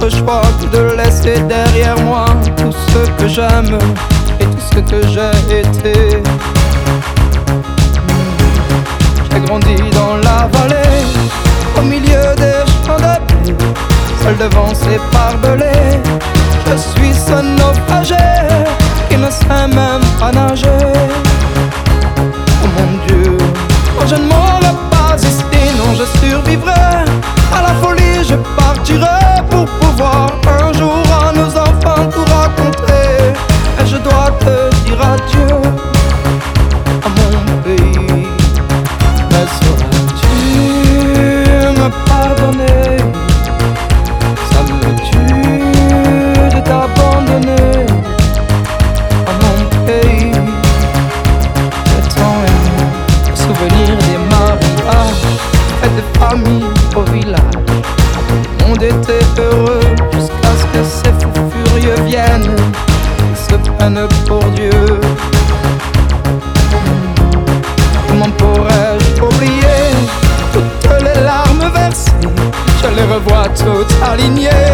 d'autre choix que de laisser derrière moi tout ce que j'aime et tout ce que j'ai été. J'ai grandi dans la vallée, au milieu des champs de blé, seul devant ces barbelés. Je suis ce naufragé qui ne sait même pas nager. Oh mon Dieu, moi je ne mourrai pas ici, non je survivrai à la folie, je partirai pour pouvoir un jour à nos enfants tout raconter. Et je dois te dire adieu à mon pays. Mais sauras-tu me pardonner? Ça me tue de t'abandonner à mon pays. J'ai tant aimé le souvenir des mariages et des familles au village. Le monde était heureux jusqu'à ce que ces fous furieux viennent et se prennent pour Dieu. Comment pourrais-je oublier toutes les larmes versées? Je les revois toutes alignées